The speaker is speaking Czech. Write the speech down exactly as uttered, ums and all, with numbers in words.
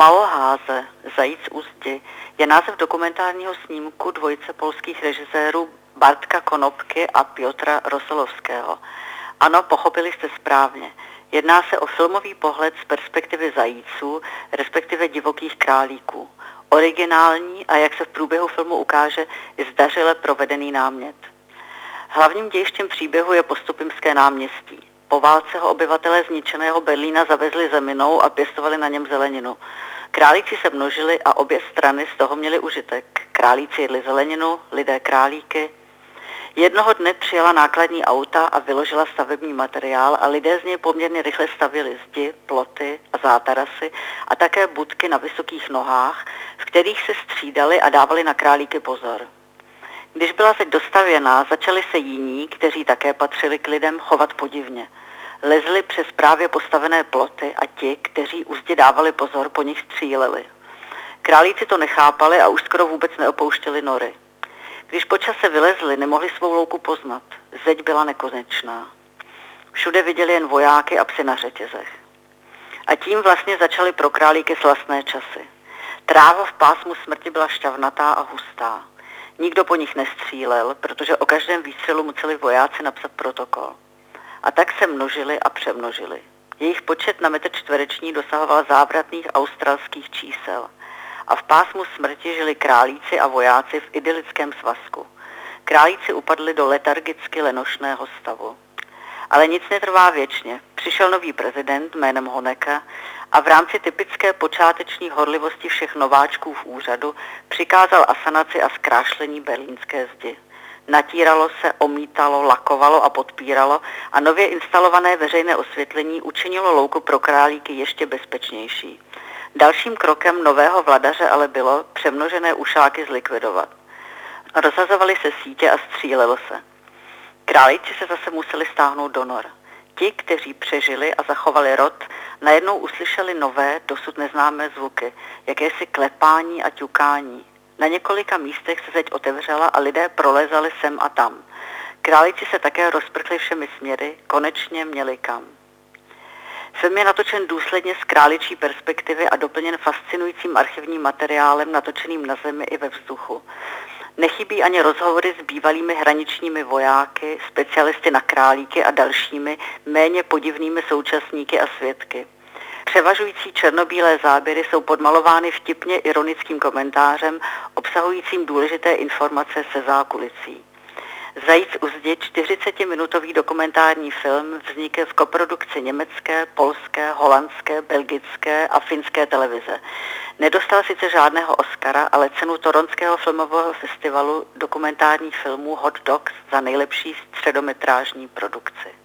Malháze, Zajíc u zdi, je název dokumentárního snímku dvojice polských režisérů Bartka Konopky a Piotra Rosolovského. Ano, pochopili jste správně. Jedná se o filmový pohled z perspektivy zajíců, respektive divokých králíků. Originální a, jak se v průběhu filmu ukáže, i zdařile provedený námět. Hlavním dějištěm příběhu je Postupimské náměstí. Po válce ho obyvatelé zničeného Berlína zavezli zeminou a pěstovali na něm zeleninu. Králíci se množili a obě strany z toho měli užitek. Králíci jedli zeleninu, lidé králíky. Jednoho dne přijela nákladní auta a vyložila stavební materiál a lidé z něj poměrně rychle stavěli zdi, ploty a zátarasy a také budky na vysokých nohách, v kterých se střídali a dávali na králíky pozor. Když byla zeď dostavěná, začali se jiní, kteří také patřili k lidem, chovat podivně. Lezli přes právě postavené ploty a ti, kteří u zdi dávali pozor, po nich stříleli. Králíci to nechápali a už skoro vůbec neopouštěli nory. Když po čase vylezli, nemohli svou louku poznat. Zeď byla nekonečná. Všude viděli jen vojáky a psy na řetězech. A tím vlastně začaly pro králíky slastné časy. Tráva v pásmu smrti byla šťavnatá a hustá. Nikdo po nich nestřílel, protože o každém výstřelu museli vojáci napsat protokol. A tak se množili a přemnožili. Jejich počet na metr čtvereční dosahoval závratných australských čísel. A v pásmu smrti žili králíci a vojáci v idylickém svazku. Králíci upadli do letargicky lenošného stavu. Ale nic netrvá věčně. Přišel nový prezident jménem Honeka a v rámci typické počáteční horlivosti všech nováčků v úřadu přikázal asanaci a zkrášlení berlínské zdi. Natíralo se, omítalo, lakovalo a podpíralo a nově instalované veřejné osvětlení učinilo louku pro králíky ještě bezpečnější. Dalším krokem nového vladaře ale bylo přemnožené ušáky zlikvidovat. Rozhazovaly se sítě a střílelo se. Králíci se zase museli stáhnout do nor. Ti, kteří přežili a zachovali rod, najednou uslyšeli nové, dosud neznámé zvuky, jakési klepání a ťukání. Na několika místech se zeď otevřela a lidé prolezali sem a tam. Králíci se také rozprchli všemi směry, konečně měli kam. Film je natočen důsledně z králičí perspektivy a doplněn fascinujícím archivním materiálem natočeným na zemi i ve vzduchu. Nechybí ani rozhovory s bývalými hraničními vojáky, specialisty na králíky a dalšími méně podivnými současníky a svědky. Převažující černobílé záběry jsou podmalovány vtipně ironickým komentářem, obsahujícím důležité informace se zákulicí. Zajíc u zdi, čtyřicetiminutový dokumentární film, vznikl v koprodukci německé, polské, holandské, belgické a finské televize. Nedostal sice žádného Oscara, ale cenu Toronského filmového festivalu dokumentárních filmů Hot Docs za nejlepší středometrážní produkci.